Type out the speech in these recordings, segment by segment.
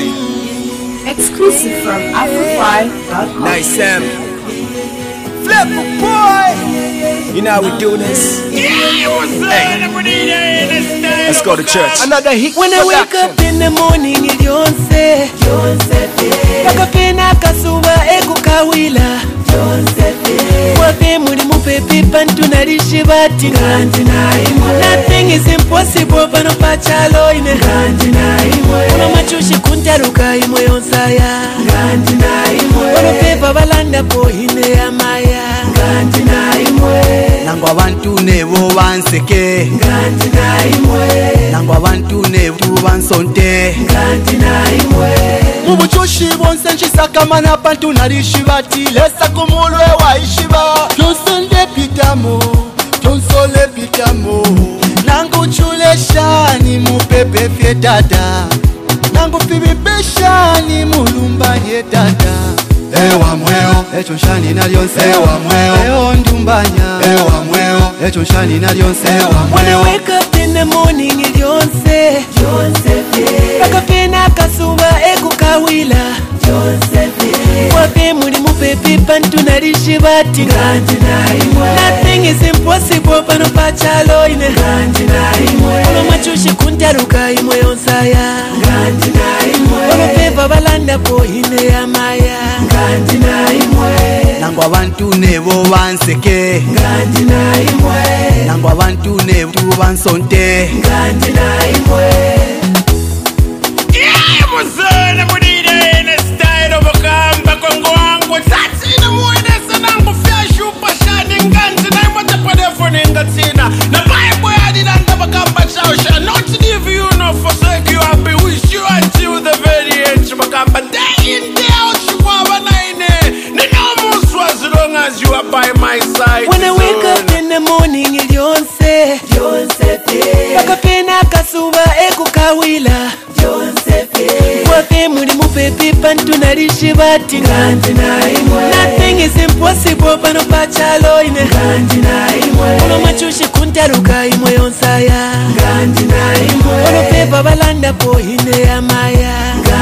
Exclusive from Afrofy.com. Nice Flip boy. You know how we do this. Let's go to church. Another hit. When I wake up in the morning, it's Yonse. Kakapena kasuba egu kawila. Wape muri mupepe pantu narishi bati. Nothing is impossible pano pachalo ine. Uno machushi kuntaruka imo yonsaya. Uno pepa balanda po ine amaya. Nango abantu nebo banseke. Nango abantu nebo bansonte. Mubuchoshi bonse nchisakamana pantu narishi bati. Lesa kumulwe waishiba. Jonsole pitamo. Nango chule shani mupepe fye dada. Nango fibibesha ni mulumba ye dada. Ewa mweo, echo shani na lyonse. Ewa mweo, eo ndumbanya. Ewa mweo, echo shani na lyonse. Ewa mweo. When I wake up in the morning, it's Yonse. Kakapena kasuba egu kawila. Wape muri mupepe pantu narishi bati. Nothing is impossible pano pachalo ine. Uno machushi kuntaruka imo yonsaya. Uno pepa balanda po ine amaya. Nango abantu nebo banseke. Nango abantu nebo bansonte. When I wake up in the morning, it's Yonse. Kakapena kasuba egu kawila. Wape muri mupepe pantu narishi bati. Nothing is impossible pano pachalo ine. Uno machushi kuntaruka imo yonsaya. Uno pepa balanda po ine amaya.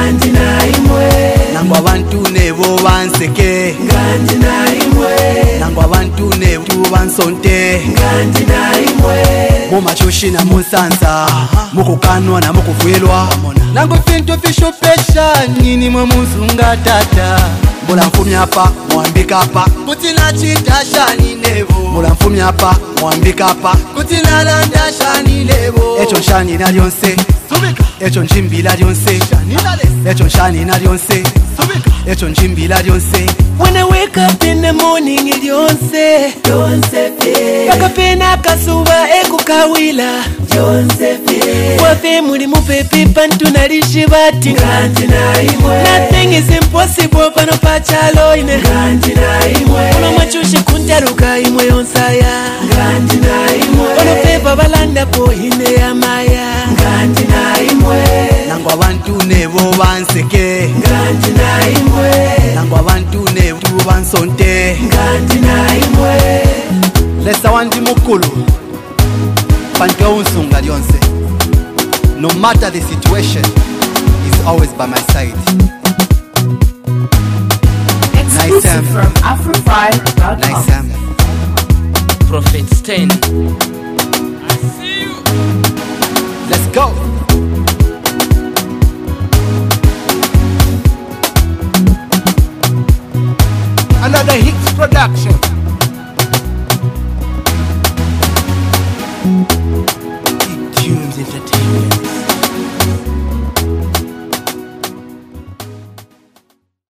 Nango abantu nebo banseke. Nango abantu nebo bansonte. Mumachushi na munsansa. Mukukanwa na mukufwelwa. Nango fintu fishopesha nini mumuzunga tata. Mula mfumi hapa, mwambika hapa. Kutina chita shani nebo. Mula mfumi hapa, mwambika hapa. Kutina landa shani nebo. Echo shani na lyonse. Echo njimbi la lyonse. Echo shani na lyonse. Echo njimbi la lyonse. When I wake up in the morning, it's Yonse. Kakapena kasuba egu kawila. Wape muri mupepe pantu narishi bati. Nothing is impossible pano pachalo ine. Uno machushi kuntaruka imo yonsaya. Uno pepa balanda po ine amaya. Nango abantu nebo banseke. Nango abantu nebo bansonte. Lesa wandi mukulu pantu unsunga lyonse. No matter the situation, he's always by my side. Exclusive from Afrofy.com. Nice Prophet Stain. I see you. Let's go. Another hits production.